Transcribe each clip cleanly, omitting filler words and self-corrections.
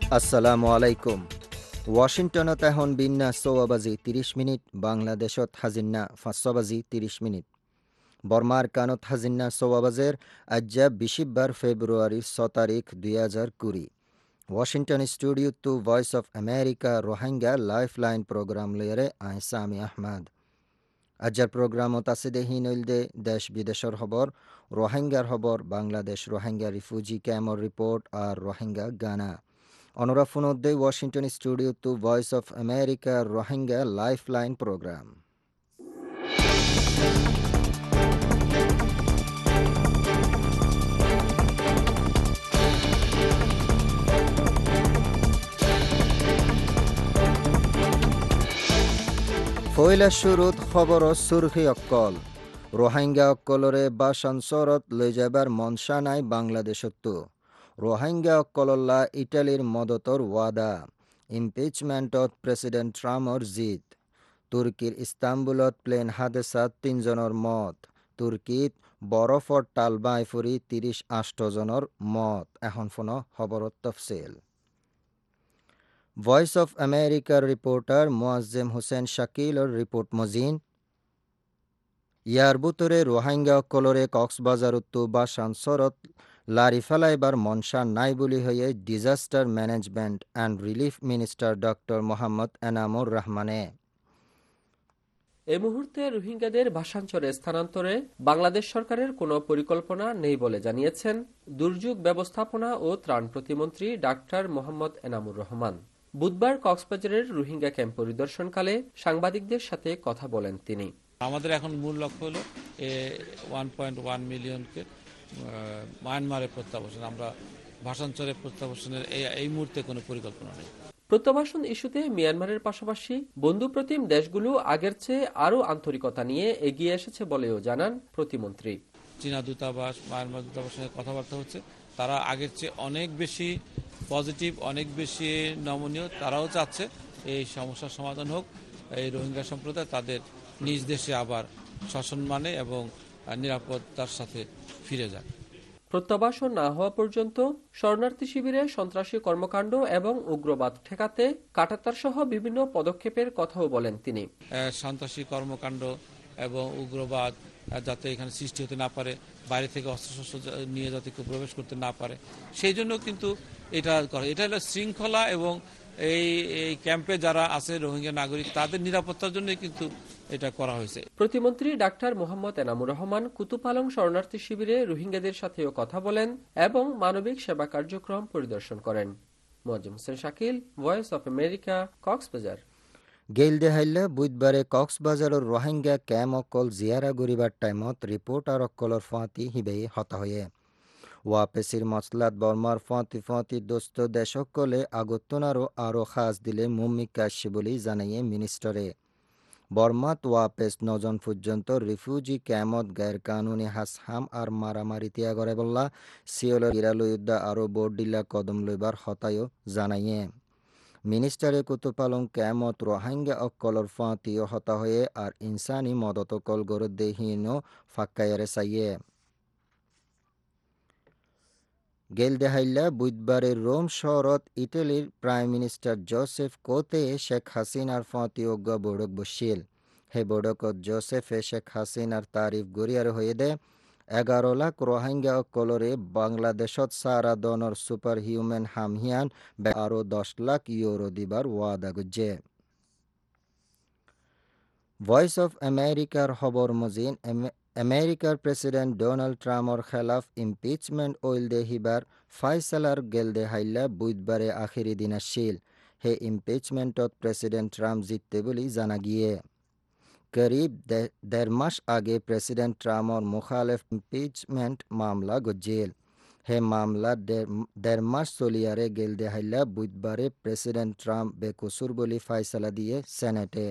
আসসালামু আলাইকুম। ৱাশ্বিংটনত এখন বিন্যা 6 বাজি 30 মিনিট, বাংলাদেশত হাজিন্না 5 বাজি 30 মিনিট। বর্মার কানত হাজিন্না 6 বাজের আজ্জা 20 ফেব্রুয়ারি 6 তারিখ 2020। Washington studio to Voice of America Rohingya lifeline program লয়রে আহসামি আহমদ। আজ্জার প্রোগ্রামত আছে দেহি নইলদে দেশ বিদেশর খবর, রোহিঙ্গার খবর, বাংলাদেশ রোহিঙ্গা রিফিউজি ক্যাম্পর রিপোর্ট আর রোহিঙ্গা গানা। অনরা ফোনদ্দে Washington studio to Voice of America Rohingya lifeline program. ফয়লা শুরুত খবর সুরখি অক্কল। রোহিঙ্গা অক্কলরে বাসানসরত লই যাবার মনসা নাই বাংলাদেশত। রোহিঙ্গা অক্কলল্লা ইটালির মদতর ওয়াদা। ইমপিচমেন্টত প্রেসিডেন্ট ট্রাম্পর জিত। তুর্কির ইস্তাম্বুলত প্লেন হাদেসাত 3 জনের মত। তুর্কিত বরফর টালবাই ফুরি 38 জনের মত। এখন ফোন খবরত তফসিল। ভয়েস অফ আমেরিকার রিপোর্টার মোয়াজ্জেম হোসেন শাকিলর রিপোর্ট মজিন। ইয়ার বুতরে রোহিঙ্গা অক্কলরে কক্সবাজার উত্তু বা সানসরত লারি ফেলাইবার মনসা নাই বলি হয়ে disaster management and relief minister doctor Mohammad Enamur রহমানে। এ মুহূর্তে রোহিঙ্গাদের ভাষাঞ্চলে স্থানান্তরে বাংলাদেশ সরকারের কোনো পরিকল্পনা নেই বলে জানিয়েছেন দুর্যোগ ব্যবস্থাপনা ও ত্রাণ প্রতিমন্ত্রী ডাক্তার মোহাম্মদ এনামুর রহমান। বুধবার কক্সবাজারের রোহিঙ্গা ক্যাম্প পরিদর্শনকালে সাংবাদিকদের সাথে কথা বলেন তিনি। আমাদের এখন মূল লক্ষ্য হলো 1.1 মিলিয়নকে মায়ানমারে প্রত্যাবাসন। আমরা ভাষাঞ্চলে প্রত্যাবাসনের এই মুহূর্তে কোনো পরিকল্পনা নেই। প্রত্যাবাসন ইস্যুতে মিয়ানমারের পাশাপাশি বন্ধুপ্রতিম দেশগুলো আগের চেয়ে আরও আন্তরিকতা নিয়ে এগিয়ে এসেছে বলেও জানান প্রতিমন্ত্রী। চীনা দূতাবাস, মায়ানমার দূতাবাসের সঙ্গে কথাবার্তা হচ্ছে। তারা আগের চেয়ে অনেক বেশি পজিটিভ, অনেক বেশি নমনীয়। তারাও চাচ্ছে এই সমস্যার সমাধান হোক, এই রোহিঙ্গা সম্প্রদায় তাদের নিজ দেশে আবার সসম্মানে এবং নিরাপত্তার সাথে ফিরে যাক। প্রত্যাবাসন না হওয়া পর্যন্ত শরণার্থী শিবিরে সন্ত্রাসী কর্মকাণ্ড এবং উগ্রবাদ ঠেকাতে কাটাতার সহ বিভিন্ন পদক্ষেপের কথাও বলেন তিনি। সন্ত্রাসী কর্মকাণ্ড এবং উগ্রবাদ যাতে এখানে সৃষ্টি হতে না পারে, বাইরে থেকে অস্ত্রশস্ত্র নিয়ে যাতে কেউ প্রবেশ করতে না পারে, সেই জন্য কিন্তু এটা করে। এটা হলো শৃঙ্খলা এবং এই ক্যাম্পে যারা আছে রোহিঙ্গা নাগরিক তাদের নিরাপত্তার জন্য কিন্তু এটা করা হয়েছে। প্রতিমন্ত্রী ডাক্তার মোহাম্মদ এনামুর রহমান কুতুপালং শরণার্থী শিবিরে রোহিঙ্গাদের সাথেও কথা বলেন এবং মানবিক সেবা কার্যক্রম পরিদর্শন করেন। Moazzem Hossain Shakil, voice of America, Cox's Bazar. গেইলদে হাইল্লা বুধবারে কক্সবাজারের রোহিঙ্গা ক্যাম্প অক্কল জিয়ারা গরিবার টাইমত রিপোর্টার অক্কলর ফাঁতি হিবেই হতা হয়ে। ওয়াপেসির মসলাত বর্মার ফাঁতি ফাঁতি দোস্ত দেশকলে আগতনারও আরও খাস দিলে মুম্মিকা আসছে বলেই জানাইয়ে মিনিস্টারে। বর্মাত ওয়াপেস 9 জন পর্যন্ত রিফিউজি ক্যাম্পত গায়ের কানুনি হাসহাম আর মারামারি তিয়া করে বললা সিওলের গিরালুদ্দা আরও বোর্ড দিলা কদম লইবার হতায়ও জানাইয়ে। মিনিস্টারে কুতুপালং ক্যামত রোহিঙ্গা অক্কলর ফাঁতিও হতা হয়ে আর ইনসানি মদত কল গরদেহীন ফাক্কায়ারে চাইয়ে। গেল দেহাইল্লা বুধবারের রোম শহরত ইটালির prime minister Joseph Conte Sheikh হাসিনার ফাঁতি অজ্ঞা বৈঠক বসিল। হে বৈঠকত জোসেফে শেখ হাসিনার তারিফ গরিয়ার হয়ে দে 11 লাখ রোহিঙ্গা অক্কলরে বাংলাদেশত সারা দনর সুপার হিউম্যান হামহিয়ান আরও 10 লাখ ইউরো দিবার ওয়াদা গুজে। ভয়েস অফ আমেরিকার খবর মজিন। আমেরিকার প্রেসিডেন্ট ডোনাল্ড ট্রাম্পর খেলাফ ইমপিচমেন্ট ওইল দে হিবার ফাইসালার গেলদে হাইল্লা বুধবারে আখিরি দিন আসছিল। হে ইমপিচমেন্টত প্রেসিডেন্ট ট্রাম্প জিততে বলি জানা গিয়ে। করিব 1.5 মাস আগে প্রেসিডেন্ট ট্রাম্পর মুখালেফ ইমপিচমেন্ট মামলা গজ্জিল। হে মামলা 1.5 মাস চলিয়ারে গেলদে হাইল্লা বুধবারে প্রেসিডেন্ট ট্রাম্প বেকসুর বলি ফাইসালা দিয়ে সেনেটে।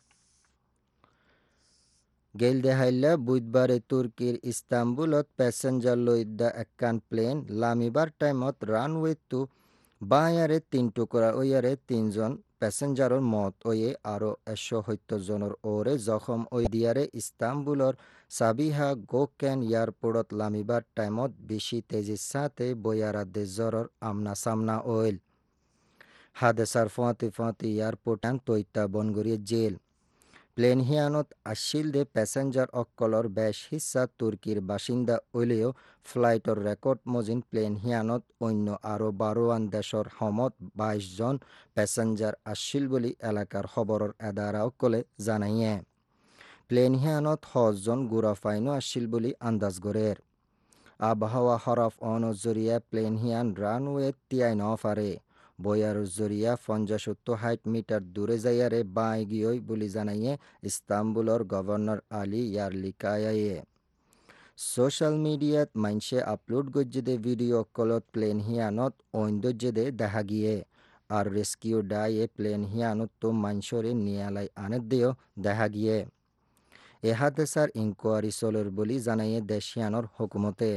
গেলদে হাইল্লা বুধবারে তুর্কির ইস্তাম্বুলত প্যাসেঞ্জার লইদ্দা একখান প্লেন লামিবার টাইমত রানওয়ে টু বাঁয়ারে 3 টুকরা ওয়ারে 3 জন প্যাসেঞ্জারর মত ওয়ে আরও 170 জনের ওরে জখম ওই দিয়ারে ইস্তাম্বুলর সাবিহা গোকেন এয়ারপোর্টত লামিবার টাইমত বেশি তেজির সাথে বয়ারা দেশজরর আমনা সামনা ওইল। হাদেসার ফতে ফতে এয়ারপোর্ট তৈতা বনগরিয়ে জেল প্লেন হিয়ানত আসিল দে প্যাসেঞ্জার অক্কলর বেশ হিস্সা তুর্কির বাসিন্দা হইলেও ফ্লাইটর রেকর্ড মজিন প্লেন হিয়ানত অন্য আরও 12 দেশর সমত 22 জন প্যাসেঞ্জার আসিল বলি এলাকার খবরের এদারা অকলে জানাইয়ে প্লেন হিয়ানত 10 জন গুড়াফাইনও আসিল বলি আন্দাজ গড়ের আবহাওয়া হরফ অনজরিয়া প্লেন হিয়ান রানওয়ে তিয়াই নফারে বয়ার জরিয়া 50-60 মিটার দূরে যাইয়ারে বাই গিয়ে বলি জানাইয়ে ইস্তাম্বুলর গভর্নর আলী ইয়ারলিকায়ে সোশ্যাল মিডিয়াত মাইনসে আপলোড গজ্জেদে ভিডিও কলত প্লেন হিয়ানত ঐন্দর্যদে দেখা গিয়ে আর রেস্কিউ ডাইয়ে প্লেন হিয়ানত তো মাইনসরে নিয়ালাই আনের দিয়েও দেখা গিয়ে এহাদেসার ইনকোয়ারি চলের বলি জানাইয়ে দেশিয়ানর হুকুমতে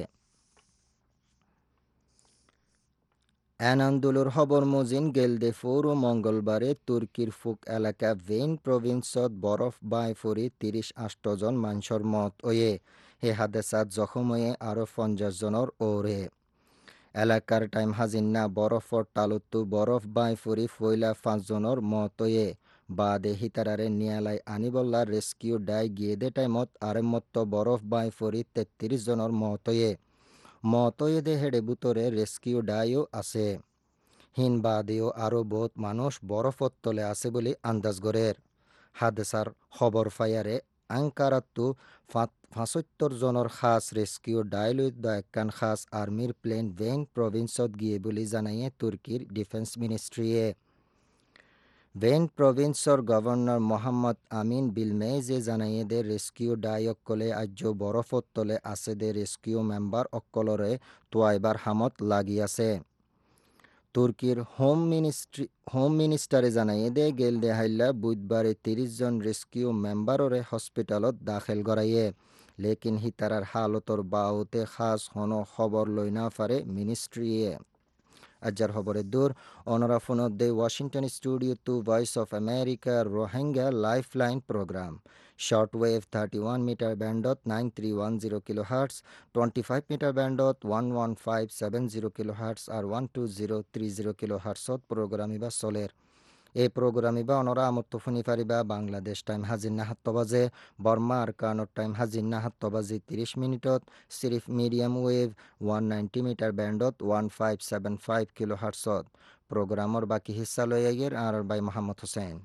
অ্যানান্দুলুর খবর মজিন গেলদে ফৌর মঙ্গলবারে তুর্কির ফুক এলাকা ভেইন প্রভিন্সত বরফ বাই ফরি 38 জন মানুষের মত ওয়ে হে হাদেসাত জখম হয়ে আরও 50 জনের ওরে এলাকার টাইম হাজিন্না বরফর টালুত্তু বরফ বাই ফরি ফইলা 5 জনের মত ওয়ে বাদে হিতারারে নিয়ালাই আনিবল্লা রেস্কিউ ডাই গিয়ে দে টাইমত আরেমত্ত বরফ বাই ফরি 33 জনের মত ওয়ে মতয়েদে হেডে বুতরে রেস্কিউ ডাইও আছে হিন বাদেও আরও বহুত মানুষ বরফত তলে আছে বলে আন্দাজ গড়ের হাদেসার খবর ফায়ারে আঙ্কারাত্তু 75 জনের খাস রেস্কিউ ডাইলুদ একখান খাস আর্মির প্লেন ভেইন প্রভিন্সত গিয়ে বলে জানাইয়ে তুর্কির ডিফেন্স মিনিস্ট্রিয়ে ভেইন প্রভিন্সর গভর্নর মোহাম্মদ আমিন বিলমেজে জানাইয়ে দে রেস্কিউ ডাই অক্কলে আজ্য বরফত তলে আছে দে রেস্কিউ মেম্বার অক্কলরে তোয়াইবার হামত লাগিয়াছে তুর্কির হোম মিনিস্টারে জানাইয়ে দে গেল দে হাইল্লা বুধবারে 30 জন রেস্কিউ মেম্বাররে হসপিটালত দাখিল করাইয়ে লেকিন হিতারার হালতর বাউতে খাস হন খবর লই না পারে মিনিস্ট্রিয়ে আজ্জার খবরে দূর অনরাফুনত দে Washington studio to Voice of America Rohingya lifeline program short wave 31 meter ব্যান্ডত 9310 কিলোহার্টজ 25 মিটার ব্যান্ডত 11570 কিলোহার্টজ আর 12030 কিলোহার্টজত প্রোগ্রাম ইবা চলের এই প্রোগ্রাম ইবা অনরা আমত্ত শুনি পারিবা বাংলাদেশ টাইম হাজির 7 বাজে বর্মা আর কানোর টাইম হাজির 7 বাজে 30 মিনিটত সিরিফ মিডিয়াম ওয়েভ 190 মিটার ব্যান্ডত 1575 কিলোহার্টজত প্রোগ্রামর বাকি হিস্সা লই আগের আর বাই Mohammad Hossain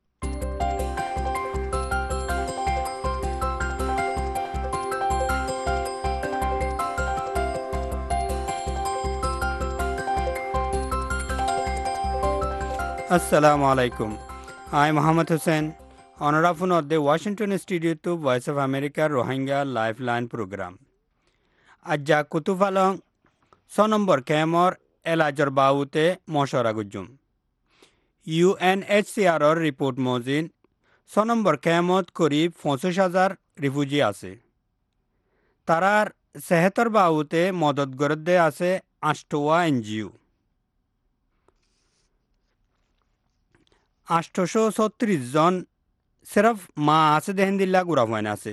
Assalamu alaikum. I am Muhammad Hussain, honorable of the Washington Studio to Voice of America Rohingya Lifeline Program. Ajja kutufalong sonombor kemor elajar baute moshora gujum. UNHCR or report mozin sonombor kemot korib 65,000 refugee আছে তারার সেহতর বাউতে মদত গরদে আছে 8টা NGO 836 জন সিরফ মা আছে দেহেন্দিল্লা গুড়াফাইন আছে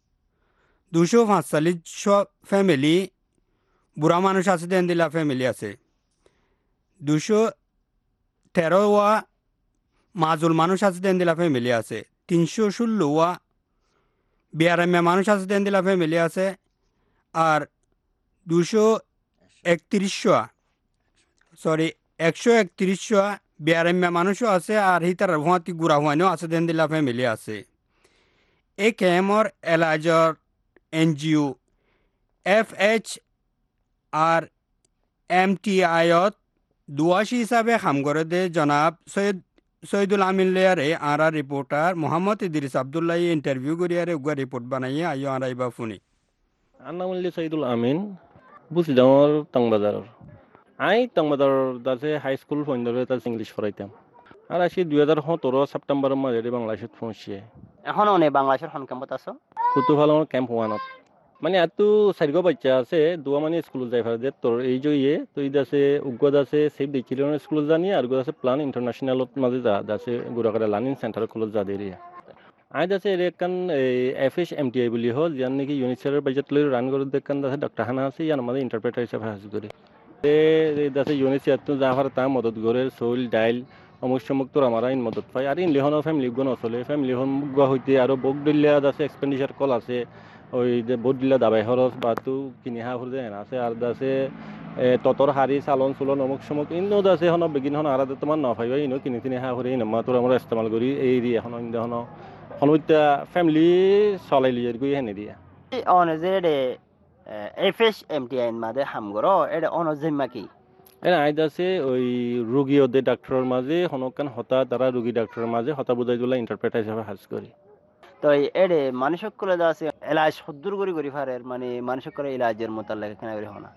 245 family বুড়া মানুষ আছে দেহেন্দিল্লা ফ্যামিলি আছে 213 মাজুল মানুষ আছে দেহেন্দিল্লা ফ্যামিলি আছে 316 বিয়ারামিয়া মানুষ আছে দেহেন্দিল্লা ফ্যামিলি আছে আর 131 বিয়ারামিয়া মানুষও আছে আর হিতার ভুয়াতি গুড়া হুয়াইনও আছে দেহেন্দিল্লা ফ্যামিলি আছে এই কেমর এলাজর এনজিও FHR MTIত 82 হিসাবে কাম করে দে জনাব সৈয়দুল আমিন লেয়ারে আরা রিপোর্টার মোহাম্মদ ইদ্রিস আব্দুল্লাহ ইন্টারভিউ করিয়ারে উগা রিপোর্ট বানাইয়া আইও আরাইবা ফুনি আন্নামুল্লি সৈয়দুল আমিন বুঝিদামর টাংবাজার আই টাংবাজার দাসে হাই স্কুল ফন্দরে তাস ইংলিশ পড়াইতাম আর আসি 2017 সেপ্টেম্বরের মাঝে বাংলাদেশত পৌঁছিয়ে এখন অনেক বাংলাদেশের হন ক্যাম্পত আছো কুতুফালন ক্যাম্প ওয়ানত মানে এতো চারিগো বাচ্চা আছে দুয়া মানে স্কুল যাই ফারে তোর এই জইয়ে তো ইদ আছে উগ্গদ আছে সেভ দি চিলড্রেন স্কুল জানি আর গো আছে প্ল্যান ইন্টারন্যাশনালত মাঝে যা আছে গুড়াকাটা লার্নিং সেন্টার কলেজ যা দেরিয়া আই আছে একান FHMTI বুলি হল যান নাকি ইউনিসেফের বাজেট লৈ রান করে দেখান আছে ডক্টর হানা আছে ইয়ার মাঝে ইন্টারপ্রেটার হিসেবে হাজির করে দাসে ইউনিসেফ তো জাফার তা মদত করে সোল ডাইল অমুক সমুক তোর আমার আইন মদত পাই আর ইনলিহন ফ্যামিলি গুণ চলে ফ্যামিলি হন গুয়া হইতে আরো বক দিল্লা দাসে এক্সপেন্ডিচার কল আছে ওই যে বহুত দিল্লা দাবাই খরচ বা তু কিনি হা ফুর দেন আছে আর দাসে ততর হারি চালন চুলন অমুক সমুক ইনো দাসে হন বেগিন হন আর তোমার ন ফাইবা ইনো কিনি তিনি হা ফুরে ইনমা তোর আমরা ইস্তেমাল করি এই দিয়ে এখন হন হনুইতা ফ্যামিলি চলাই লিয়ে গই হেনে দিয়া অনে যে এডে এফএস এমটিআইন মাদে হামগরো এডে অনো জিম্মা কি এনে আইদ আছে ওই রোগী ওদের ডাক্তারের মাঝে হনকান হতা তারা রোগী ডাক্তারের মাঝে হতা বুঝাই দিলা ইন্টারপ্রেটার হিসাবে হাজ করি তো এডে মানুষক করে আছে এলাজ সদ্দুর করি ফারের মানে মানুষক করে ইলাজের মোতালেক কেনা করি হনা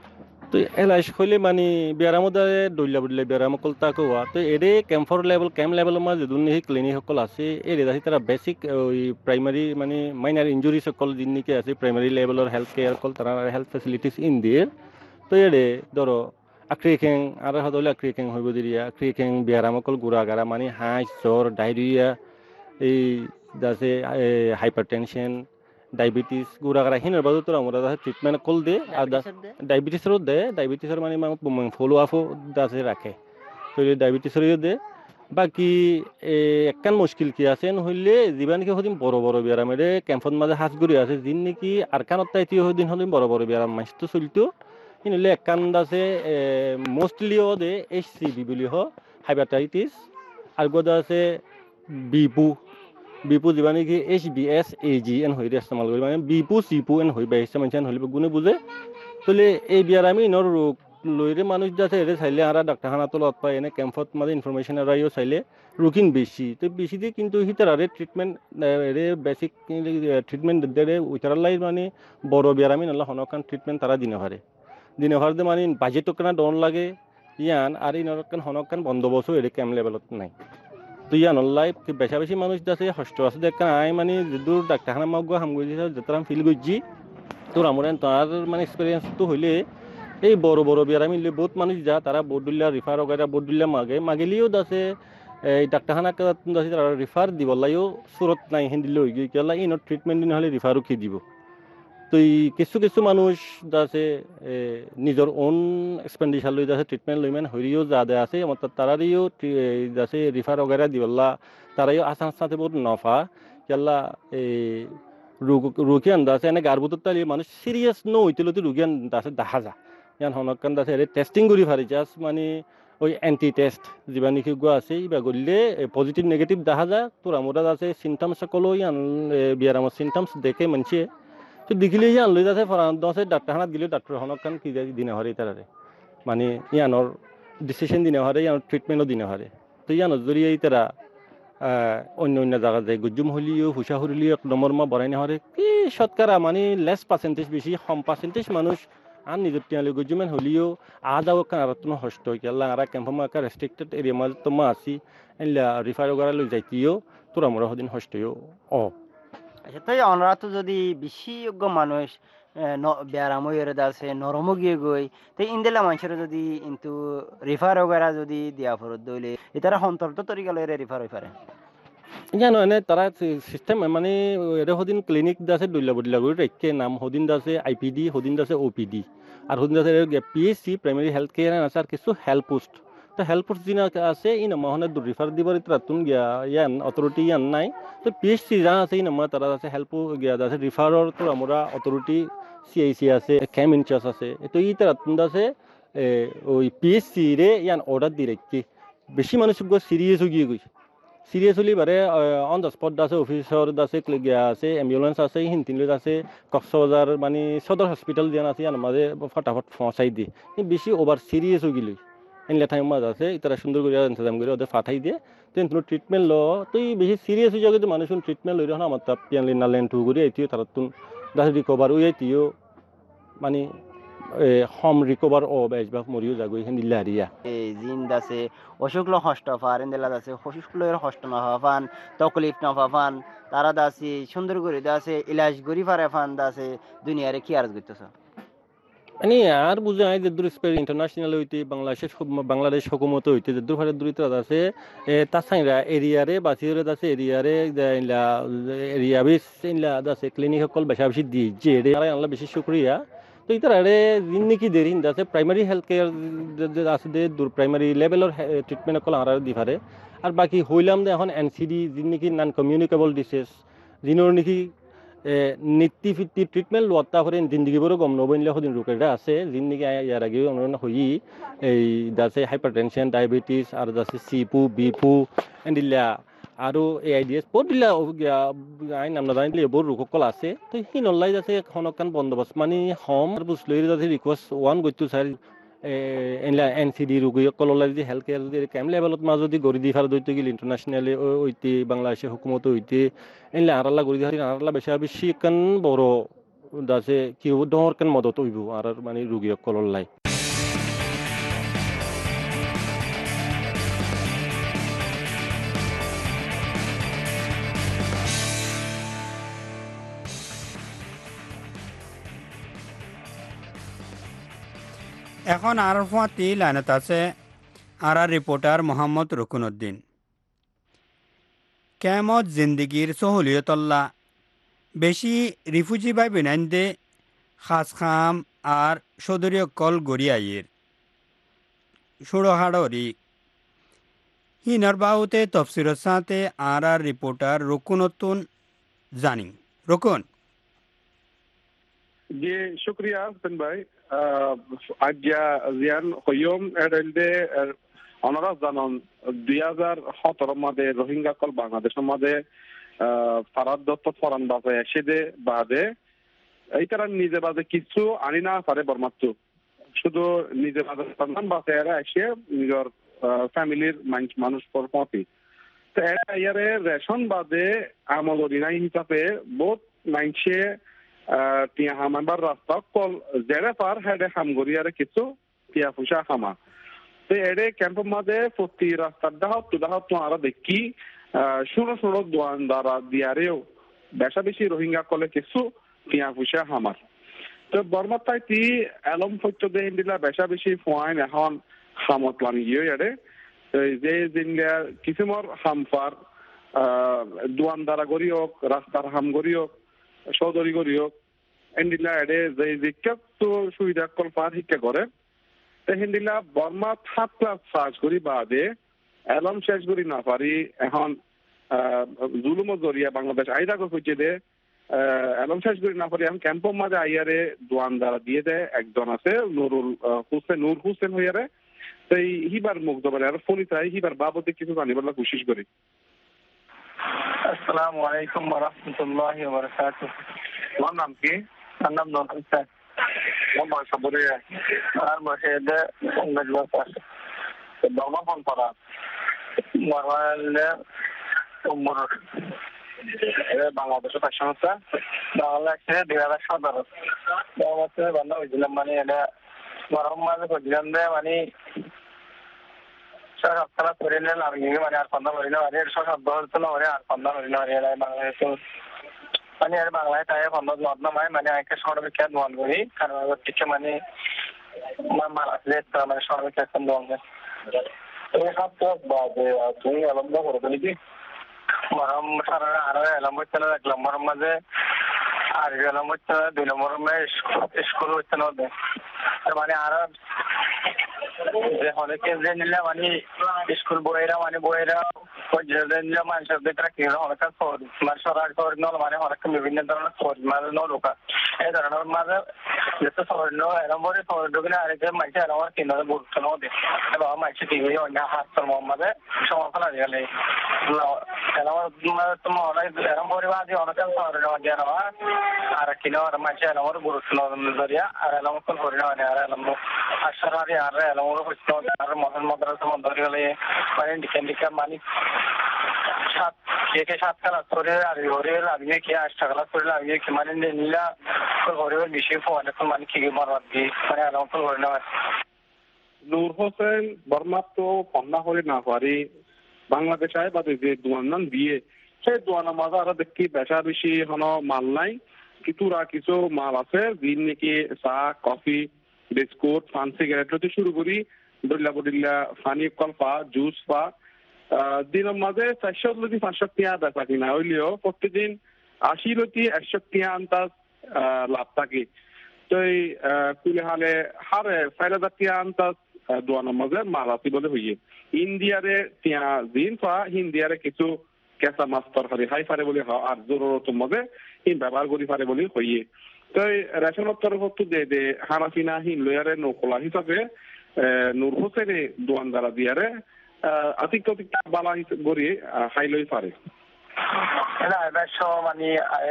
তো এলাইশ হইলে মানে বেয়ারামদার দৈলা বুড়লে বেয়ারামকল তাকে হওয়া তো এডে ক্যাম্পর লেভেল ক্যাম্প লেভেলের মাঝে যোন ক্লিনিক সকল আছে এডে আছে তারা বেসিক ওই প্রাইমারি মানে মাইনার ইঞ্জুরি সকল যিনিকে আছে প্রাইমারি লেভেলের হেলথ কেয়ার কল তারা হেলথ ফেসিলিটিস ইন দিয়ে তো এডে ধরো আক্রিকেং আর হলে আক্রিকেং হইব দিরিয়া আক্রিকেং বেয়ারামকল গুড়াগাড়া মানে হাঁস জ্বর ডায়রিয়া এই আছে হাইপার টেনশন ডায়াবেটিস গুড়াগাড়া হিনের বাজু তোর আমরা ট্রিটমেন্ট কল দে আর ডায়াবেটিসেরও দে ডায়াবেটিসের মানে ফলো আপও আছে রাখে তো ডায়াবেটিসেরও দে বাকি একখান মুশকিল কি আছে হইলে যিবা নাকি হদিন বড় বড় বেয়ারাম এর ক্যাম্পত মাঝে হাঁস ঘুরি আছে যিন নাকি আর কানত তাইতে হদিন হদিন বড় বড় বেয়ারাম মাসতো চলতো কিন্তু একখান আছে মোস্টলিও দে HCV বুলি হ হাইপাটাইটিস আর গোদা আছে বিপু বিপু যিবা নাকি HBsAg হইরে ইস্তেমাল করি মানে বিপু সিপু হই বাইছে মানুষ হইলে গুণে বুঝে তাহলে এই বিয়ারামি নর রোগ লইরে মানুষ যাতে এরে চাইলে আর ডাক্তারখানা তলত পায় এনে ক্যাম্পত মাঝে ইনফরমেশন এরাইও চাইলে রুকিন বেশি তো বেশি দিয়ে কিন্তু হিতার আরে ট্রিটমেন্ট এরে বেসিক ট্রিটমেন্ট দেরে উইতারালাই মানে বড় বিয়ারামি নলা হনকান ট্রিটমেন্ট তারা দিনে ভারে মানে বাজেটও কেনা ডন লাগে ইয়ান আর ইনকান হনকান বন্দোবস্ত এরে ক্যাম্প লেভেলত নাই তো ইয়ান অনলাই বেশি মানুষ আছে হস্ত আছে দেখা আই মানে যদি ডাক্তারখানা মাগুয়া হামগুই যেতাম ফিল করছি তোর আমার তার মানে এক্সপিরিয়েন্স তো হইলে এই বড় বড় বিয়ারা মিললে বহুত মানুষ যা তারা বদুল্লা রিফার ওগারা বদুল্লা মাগেলিও দাসে এই ডাক্তারখানা দাসে তারা রিফার দিবলাইও সুরত নাই হিন্দিলে হয়ে গিয়ে কেলা ইনত ট্রিটমেন্ট দিন হলে রিফারও কি দিব তো এই কিছু মানুষ দাসে নিজের ওন এক্সপেন্ডিচার লই দাসে ট্রিটমেন্ট লই মানে হইরিও যা দে আছে আমার তারারিও দাসে রিফার ওগারা দিবলা তারাইও আসান সাথে বহুত নফা কেলা এই রোগী আন্দাজে এনে গার্ভত তালি মানুষ সিরিয়াস ন হইতে রোগী আন্দাজে দেখা যা ইয়ান হনকান দাসে টেস্টিং করি পারি জাস্ট মানে ওই অ্যান্টি টেস্ট যিবা নাকি গুয়া আছে ইবা করলে পজিটিভ নেগেটিভ দেখা যায় তোর আমরা আছে সিমটমস সকলো ইয়ান বিয়ারামত সিমটমস দেখে মানছে তো দেখিলে ইয়ান লই যাচ্ছে ফরান্ত আছে ডাক্তারখানাত গেলে ডাক্তার হনকান কি দিনে হরে তারারে মানে ইয়ানোর ডিসিশন দিনে হরে ইয়ানোর ট্রিটমেন্টও দিনে হরে তো ইয়ানোর জরিয়ে তারা অন্য জায়গা যায় গুজুম হলিও হুসা হলিও এক নম্বর মা বড়াই হরে কি শতকরা মানে লেস পার্সেন্টেজ বেশি কম পার্সেন্টেজ মানুষ আর নিজের টিয়ালে গুজুমেন হলিও আদাও আর তোমার হস্ত কেলা আর ক্যাম্পমা একটা রেস্ট্রিক্টেড এরিয়া মাঝে তোমার আসি এনলা রিফার ওগারা লই যাইতিও তোর আমরা হদিন হস্তও আচ্ছা তাই অনরা তো যদি বিশেষজ্ঞ মানুষ ব্যায়াম হয়ে আছে নরম গিয়ে গই তো ইন্দেলা মানুষের যদি কিন্তু রিফার ওগারা যদি দিয়া ফরত দইলে এটারা অন্তর্ত তরিকা লইরে রিফার হই পারে জানো এনে তারা সিস্টেম মানে এরে হদিন ক্লিনিক দাসে দইলা করে রেখে নাম হদিন দাসে IPD হদিন দাসে OPD আর হদিন দাসে PHC প্রাইমারি হেলথ কেয়ার আছে আর কিছু হেল্প পোস্ট তো হেল্প পোস্ট যিনি আছে ই মহনে রিফার দিবার তুন গিয়া ইয়ান অথরিটি ইয়ান নাই তো PHC যা আছে ই নাম তারা আছে হেল্প গিয়া আছে রিফারর তো আমরা অথরিটি CIC আছে ক্যাম্প ইনচার্জ আছে তো ই তারা তুন দাসে ওই PHC রে ইয়ান অর্ডার দি রেখে বেশি মানুষ সিরিয়াস হয়ে গিয়ে গেছে সিরিয়াস হলি বারে অন দ্য স্পট আছে অফিসর আছে গিয়া আছে অ্যাম্বুলেন্স আছে হিন্দিলৈ আছে কক্সবাজার মানে সদর হসপিটাল যেন আছে ইয়ার মাঝে ফটাফট পৌঁছাই দিয়ে বেশি ওভার সিরিয়াস হয়ে গেলি এনলে টাইম মাঝ আছে তারা সুন্দর করে ইন্তজাম করে ওদের ফাটাই দিয়ে তেন তুমি ট্রিটমেন্ট ল তুই বেশি সিরিয়াস হয়ে যাবে মানুষ ট্রিটমেন্ট লই রাখা আমার তাপ পিয়ানলি নালেন টু করে এটিও তারা তুন দাস রিকভার হয়ে এটিও মানে হম রিকভার ও বেজবা মরিও যাগো এখান দিল্লা হারিয়া এই জিন দাসে অসুখ ল হষ্ট ফার এন্দেলা দাসে অসুখ লয়ের হষ্ট না হফান তকলিফ না হফান তারা দাসি সুন্দর করে দাসে ইলাজ গরি ফারে ফান দাসে দুনিয়ারে কি আরজ করতেছ মানে আর বুঝে আই যে দূর ইন্টারন্যাশনাল হইতে বাংলাদেশ হুকুমত হইতে যে দূর ফারে দূরিত আছে তাছাইরা এরিয়ারে বাসিরে দাসে এরিয়ারে এরিয়া বিস ইনলা দাসে ক্লিনিক সকল বেশি দি যে রে আল্লাহ বেশি শুকরিয়া তো ইতার আরে যিন নাকি দেরি আছে প্রাইমারি হেলথ কেয়ার আছে দে দূর প্রাইমারি লেভেলের ট্রিটমেন্ট কল আর দি পারে আর বাকি হইলাম দে এখন এনসিডি যিন নাকি নন কমিউনিকেবল ডিসিজ যিনোর নাকি নীতি ভিত্তিক ট্রিটমেন্ট লোৱা করে জিন্দগি বড় গম নবইলে সদিন রোগেরা আছে যিন নাকি ইয়ার আগে অন্য হই এই দাসে হাইপারটেনশন ডায়াবেটিস আর দাসে সিপু বিপু এন্ডিলা আৰু AIDS বহুত দিলা আইন নাম নাজানিলে বহুত ৰোগসকল আছে তো সি নলাই যাতে খনকান বন্দোবস্ত মানে হম বুঝলৈ যাতে রিকোয়েস্ট ওয়ান গইতো স্যার এনসিডি ৰোগীসকললৈ যদি হেল্থ কেয়াৰ যদি কেম লেভেলত মাজদি গৰি দি ফাৰ দৈতে গিল ইন্টারন্যাশনালি ওইতে বাংলাদেশে হুকুমত ওইতে এনলা আরাল্লা গরি দি আরাল্লা বেশি কান বড় দাসে কি ডর কান মদত হইব আর মানে ৰোগীসকললৈ এখন আর ফাঁতি লাইনত আছে আর রিপোর্টার মোহাম্মদ রুকনউদ্দিন। কেমত জিন্দগির সহলিয়তল্লা বেশি রিফিউজি বাই বিনাইন্দে খাস খাম আর সদরীয় কল গড়িয়াইয়ের সুড়হাড়ি হিনার বাহুতে তফসিরের সাথে আর রিপোর্টার রুকনউদ্দিন জানি রুকন। जी शुक्रिया हुसैन भाई आज जियान हयम एडे অনারাস জানন 2017 মাদে রোহিঙ্গা কল বাংলাদেশের মাদে ফারাদ দত্ত ফরান বাজে এসে বাদে এই তারা নিজে বাজে কিছু আনি না পারে বর্মাত্র শুধু নিজে বাজে সন্ধান বাজে এরা এসে নিজের ফ্যামিলির মানুষ পর পথি তো এরা ইয়ারে রেশন বাদে আমল নাই হিসাবে বহুত মাইনসে তিয়া হামাবার রাস্তা কল জেরে পার হেডে হামগরি আর কিছু তিয়া ফুসা হামা তো এডে ক্যাম্পের মাঝে প্রতি রাস্তার দাহাত তো আরা দেখি ষোলো দোয়ান দ্বারা দিয়ারেও বেশি রোহিঙ্গা কলে কিছু তিয়া ফুসা হামার তো বর্মাতাই তি এলম ফৈত্য দেহিন দিলা বেশি ফোয়াইন এখন হামত লামি গিয়ে এডে যে জিনগা কিসিমর হামফার দোয়ান দ্বারা গরিয়ক রাস্তার হাম গরিয়ক চৌধুরী গরিয়ক এন্ডিলা এডে যে তো সুবিধা কল পার শিক্ষা করে হিন্দিলা বর্মা 7 ক্লাস পাস করি বাদে এলম শেষ করি না পারি এখন জুলুম জরিয়া বাংলাদেশ আইদা কইছে দে এলম শেষ করি না পারি এখন ক্যাম্পের মাঝে আইয়ারে দোয়ান দ্বারা দিয়ে দেয় একজন আছে নূর হোসেন হইয়ারে তাই হিবার মুগ্ধ বলে আর ফোনই তাই হিবার বাবদে কিছু জানিবার কোশিশ করি। আসসালামু আলাইকুম ওয়া রাহমাতুল্লাহি ওয়া বারাকাতুহু। তোমার নাম কি? আমার নাম নূর হোসেন। তোমার বয়স বলে আর বয়সে দে 19 বছর। বাবা ফোন করা মরওয়ালে উমর বাংলাদেশে তার সমস্যা বাংলাদেশে 2017 বাংলাদেশে বান্দা হয়েছিলাম মানে এটা গরম মাঝে করছিলাম দে মানে সরকার করে নিলেন আর মানে আর পান্না করি না আর সরকার দলতো না আর পান্না করি না আর বাংলাদেশে মানে আর বাংলায় তাই পান্না লগ্ন মানে একটা সর্ববিখ্যাত দোয়ান করি কারণ হচ্ছে মানে মালাসলে মানে সর্ববিখ্যাত দোয়ান এই সব তো বাদে তুমি আলমদা করে দিলি কি মরম সারা আর আলম হচ্ছে না এক নম্বর মাঝে আর আলম হচ্ছে 2 নম্বর স্কুল হচ্ছে না মানে আর যে অনেকে যে নিলে মানে স্কুল বইয়েরা নিলে মানুষের ভিতরে কি অনেক মানে সরকার মানে অনেক বিভিন্ন ধরনের মানে নৌকা এই ধরনের মাঝে যেহেতু সরন্য এরম সরডুকিনে আরেকে মানুষ এরম কিনারে গুরুত্ব নদে এবং মানুষ টিভি অন্য হাসপাতাল মোহাম্মদে সমাধান গেলে এরম পরিবার অনেক সরন্য আর কিনা মানুষ এরম গুরুত্ব নজরিয়া আর এরম হরিণ আর এরম আশার আর এরম আর মহান মাদ্রাসা মন্দির গেলে মানে ডিকা মানে 7 ক্লাস করে আর ঘরে লাগিয়ে কি 8 ক্লাস করে লাগিয়ে কি মানে নীলা ঘরে বেশি ফোন এখন মানে কি মারবাদ দিয়ে মানে এরকম করে না। নূর হোসেন বর্মা তো পন্না হলে না পারি বাংলাদেশ আয় বাদে যে দোয়ান দিয়ে সেই দোয়ানের মাঝে আরো দেখি বেশি হন মাল নাই কিছু মাল আছে দিন নাকি চা কফি বিস্কুট পান সিগারেট হতে শুরু করি বডিল্লা পানি কলফা জুস পা দিনের মাঝে 400-500 টিয়া বেচা কিনা হইলেও প্রতিদিন 80-100 টিয়া আন্তাজ লাভ থাকে। তই কুলে হালে হারে 4000 টিয়া আন্তাজ দোয়ানোর মাঝে মারাতি বলে হইয়ে ইন্ডিয়ারে টিয়া জিন পা হিন্দিয়ারে কিছু কেঁচা মাছ তরকারি খাই পারে বলে আর জরুরতের মধ্যে হিন ব্যবহার করি পারে বলে হইয়ে তই রেশনের তরফত দে হানাফিনা হিন লয়ারে নকলা হিসাবে নূর হোসেনে দোয়ানদারা দিয়ারে আতিক বালা গড়ি হাইলই পারে না এবার মানে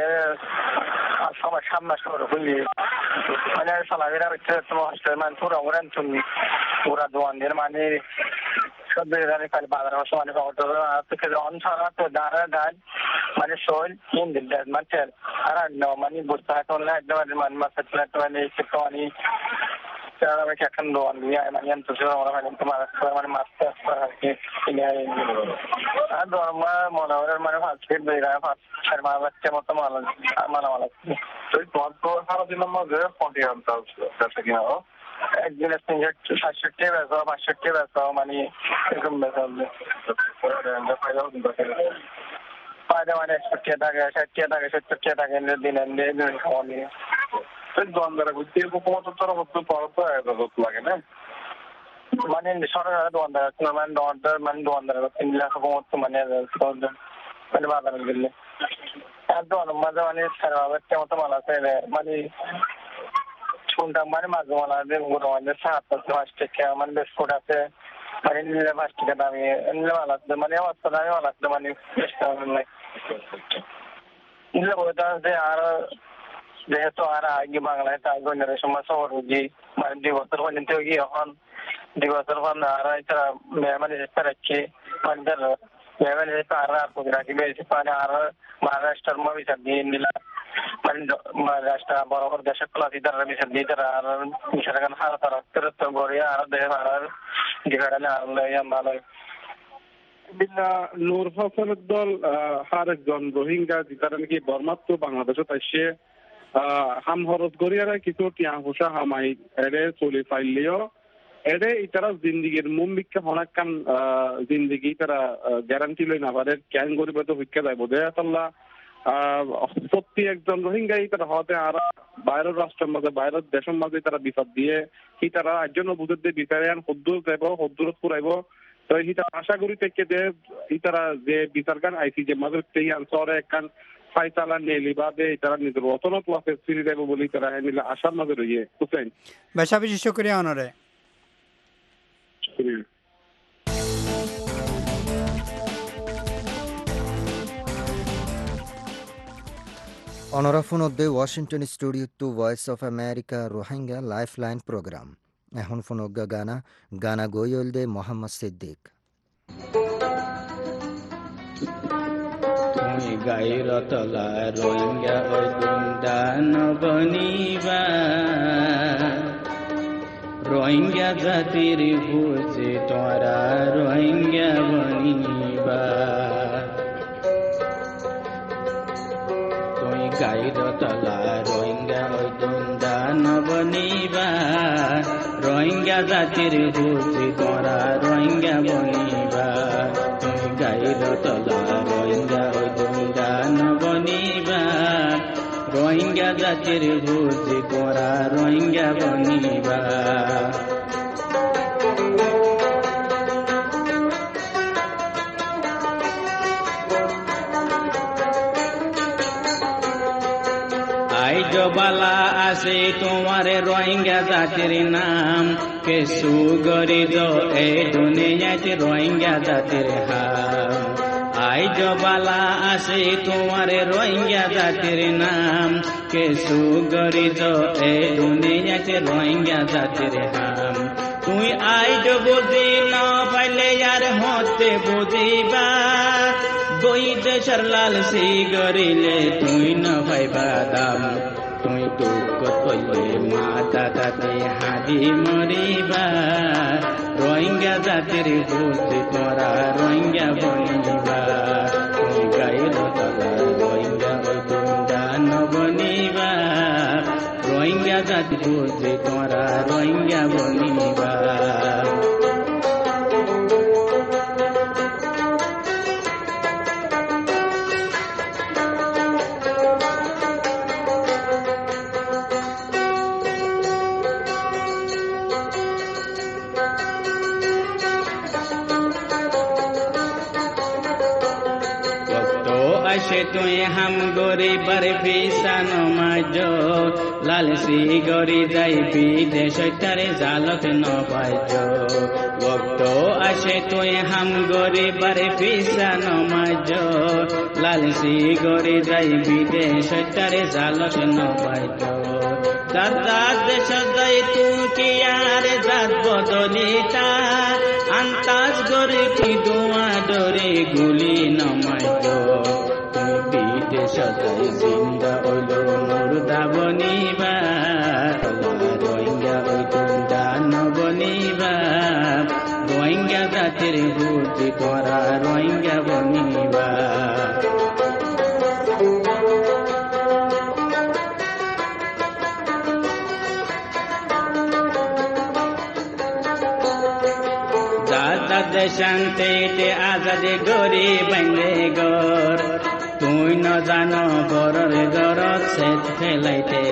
সবার সামনে সবার হইলে মানে সালাগেরা হচ্ছে তোমার হস্টেল মানে পুরো ওরান তুমি পুরা দোয়ানদের মানে সব বেড়ে কাল বাজার হচ্ছে মানে অটো থেকে অনসারা তো দাঁড়া দাঁড় মানে শোল তিন দিন মানে আর মানে বুঝতে হয় তো একদম মানে মাসে মানে একটু মানে আমি এখন দোয়ান দিয়ে মানে মানে তোমার মানে মাছটা কিনে আর দোয়ান মনে হয় মানে ফার্স্ট বেড়ে ফার্স্ট বাচ্চা মতো মানা তুই তো সারাদিনের মধ্যে 40 আনতাম কিনা একদিনের 65 বেচো 65 বেচো মানে এরকম বেচা ফায়দা মানে 61 টাকা 60 টাকা 70 টাকা দিনে খাওয়া নিয়ে দোয়ানদারা ঘুরতে হুকুমত তরফ পড়াতে লাগে না মানে সরকার দোয়ানদারা মানে দোয়ানদারা 3 লাখ হুকুমত মানে মানে বাজারে গেলে আর দোয়ান মাঝে মানে সারা বাচ্চা মতো মাল আছে মানে শুনতাম মানে মাঝে মাল আছে মানে 7 টাকা মানে বিস্কুট আছে মানে নিলে 5 টাকা দামি নিলে মাল আছে মানে অবস্থা দামি মাল আছে মানে নিলে বলতে যে আর যেহেতু আর আগে বাংলায় তাই সময় শহর বুঝি মানে 2 বছর পর্যন্ত গিয়ে এখন 2 বছর পর আর তারা মানে রাখছে মানে মানে আর রাখি বেশি মানে আর মহারাষ্ট্রের বিচার দিয়ে নিলা মানে মহারাষ্ট্র বরাবর দেশের প্লাসিদার বিচার দিয়ে তারা আর বিচার এখন হার তারা তো গড়িয়া আর দেশ আর যেখানে আর ভালো নূর হোসেনের দল হার একজন রোহিঙ্গা যারা নাকি বর্মাত্ম বাংলাদেশে তাইছে হাম হরত গড়িয়ারা কিছু টিয়া হুসা হামাই এড়ে চলে পাইলেও এড়ে ইতারা জিন্দিগির মুম্বিককে হনাকান জিন্দিগি তারা গ্যারান্টি লই না পারে ক্যান গরিবে তো হইকে যায় বোধ আল্লাহ প্রতি একজন রোহিঙ্গাই তারা হতে আর বাইরের রাষ্ট্রের মাঝে বাইরের দেশের মাঝে তারা বিচার দিয়ে সি তারা একজন বুঝে দিয়ে বিচারে আন হদ্দুর যাইব হদ্দুর পুরাইব তো হিটা আশা করি থেকে যে ইতারা যে বিচার গান আইসি যে মাঝে সেই আনসরে একখান ফাইসালা নেলি বাদে তারা নিজের অতনত লাফে ফিরে যাবে বলে তারা নিলে আশার মাঝে রইয়ে বুঝছেন বেশা বেশি শুকরিয়া অনরে অনরাফোন অদ্দে Washington studio to Voice of America Rohingya lifeline program এখন ফোনজ্ঞা গানা গইল দে মোহাম্মদ সিদ্দিক গাইর তলা রোহিঙ্গা দান বনিবা রোহিঙ্গা জাতির বুঝে তোরা রোহিঙ্গা বনিবা তুই গাইর তলা রোহিঙ্গা দান বনিবা রোহিঙ্গা জাতির বুঝে তোরা রোহিঙ্গা বনিবা তুই গাইর তলা রোহিঙ্গা দান বনিবা রোহিঙ্গা জাতির বুঝে তোরা রোহিঙ্গা বনিবা বালা আছে তোমার রোহিঙ্গা জাতির নাম কেসু গরিদ এই দুনিয়াতে রোহিঙ্গা জাতির হাম আই বালা আছে তোমার রোহিঙ্গা জাতির নাম কেসু গরিদ এই দুনিয়াতে রোহিঙ্গা জাতির হাম তুই আইজ বুঝি না পাইলে আর হতে বুঝিবা দুই দেশের লাল সি গরিলে তুই না পাইবা দাম তুই দুঃখ কইলে মাতা দাতে হাদি মরিবা রোহিঙ্গা জাতির বুঝি তোরা রোহিঙ্গা বনিবা তুই গাইল তলা রোহিঙ্গা দান বনিবা রোহিঙ্গা জাতি বুঝি তোরা রোহিঙ্গা বনিবা আসে তুই হাম গরিবার ভিসা নমাজ লালসি গরি যাই বিদেশ তারে জালত নবাজ ভক্ত আসে তুই হাম গরিবার ভিসা নমাজ লালসি গরি যাই বিদেশ তারে জালত নবাজ দাদা দেশ যাই তুই কি আর জাত বদলিতা আন্তাজ গরে কি দোয়া ডরে গুলি নমাজ তুমি বিদেশ যাই জিন্দা ওলো মুর্দা বনিবা রোহিঙ্গা ওই গুন্ডা নবনিবা রোহিঙ্গা জাতির বুদ্ধি করা রোহিঙ্গা বনিবা শান্তিতে আজাদে গরি বান্ধে গর তুই ন জানো বরর গরত সেত ফেলাইতে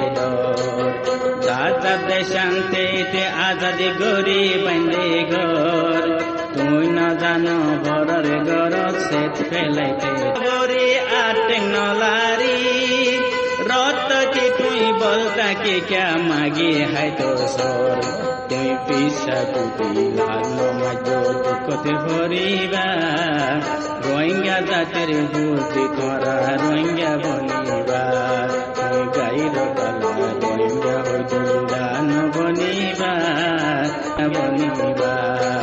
দাদা শান্তিতে আজাদে গরি বান্ধে গর তুই ন জানো বরর গরত সেত ফেলাইতে গরি আর টেকনোলারি রত কি তুই বলতা কি ক্যা মাগি হাই তো সর তুই পিসা কুটি লানো মাজো কতে ভরিবা রোহিঙ্গা জাতির বুদ্ধি করা রোহিঙ্গা বনিবা তুই গাইর কালা রোহিঙ্গা ওই গুন্ডা নবনিবা বনিবা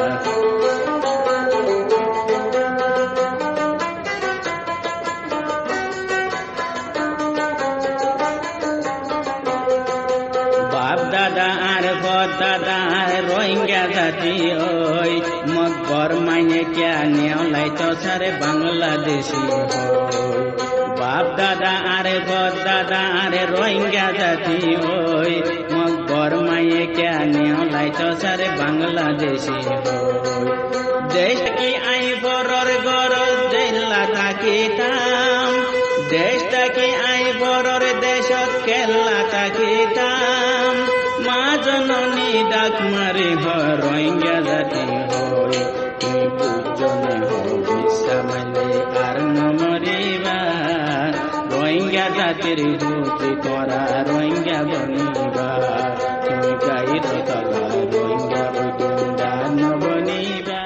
দাদা রোহিঙ্গা জাতি ওই মকবর মাইনে ক্যা নেওলাই তো সারে বাংলাদেশি বাপ দাদা আরে বদ দাদা আরে রোহিঙ্গা জাতি ওই মকবর মাইনে ক্যা নেওলাই তো সারে বাংলাদেশি দেশ কি আই বরর গরজ জেলা থাকিতাম দেশটা কি আই বরর দেশত কেল্লা থাকিতাম মা জননী ডাক মারি রোহিঙ্গা জাতি হই তুই বুঝনে হবিসা মালে আর নমরিবা রোহিঙ্গা জাতির বুদ্ধি করা রোহিঙ্গা বনিবা তুমি গাইর তলা রোহিঙ্গা ওই গুন্ডা নবনিবা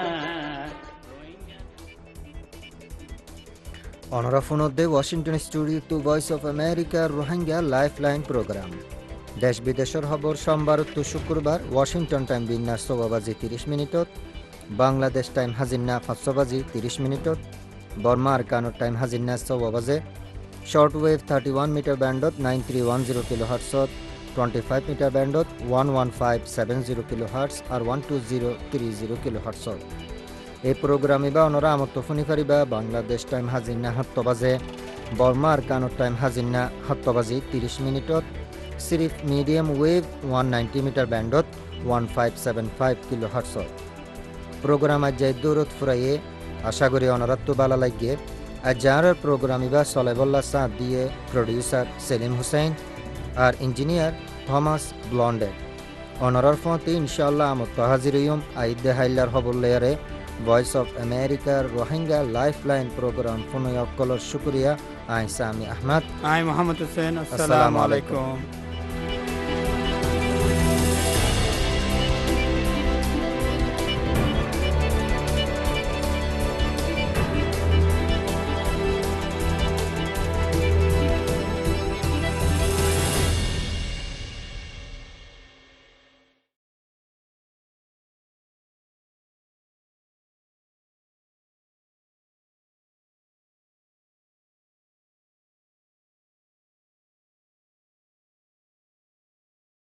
অনরাফনদে Washington studio to Voice of আমেরিকার রোহিঙ্গা লাইফলাইন প্রোগ্রাম দেশ বিদেশের খবর সোমবার তো শুক্রবার ওয়াশিংটন টাইম বিন্যাস 6 বাজি 30 মিনিটত বাংলাদেশ টাইম হাজিন্না 5 বাজি 30 মিনিটত বর্মা আরকানোর টাইম হাজিন্না 6 বাজে শর্ট ওয়েভ 31 মিটার ব্যান্ডত 9310 কিলোহার্টজত 25 মিটার ব্যান্ডত 11570 কিলোহার্টজ আর 12030 কিলোহার্টজত এই প্রোগ্রাম ইবা অনরা আমত ফোনি পারিবা বাংলাদেশ টাইম হাজিন্না 7 বাজে বর্মা আরকানোর টাইম হাজিন্না 7 বাজি 30 মিনিটত সিরিফ মিডিয়াম ওয়েভ 190 মিটার ব্যান্ডত 1575 কিলোহার্টজ প্রোগ্রাম আজ দৌরত ফুরাইয়ে আশা করি অনরাত্ম বালা লাগিয়ে আজ যার প্রোগ্রাম ইবা সলেবল্লা সাথ দিয়ে প্রডিউসার সেলিম হুসাইন আর ইঞ্জিনিয়ার থমাস ব্লন্ডে অনরার ফতে ইনশাআল্লাহ আমত হাজিরিয়ম আইদে হাইলার হবল্লেয়ারে ভয়েস অফ আমেরিকার রোহিঙ্গা লাইফলাইন প্রোগ্রাম ফোনয়কলর শুকরিয়া আই সামি আহমদ আই মোহাম্মদ হোসেন আসসালামু আলাইকুম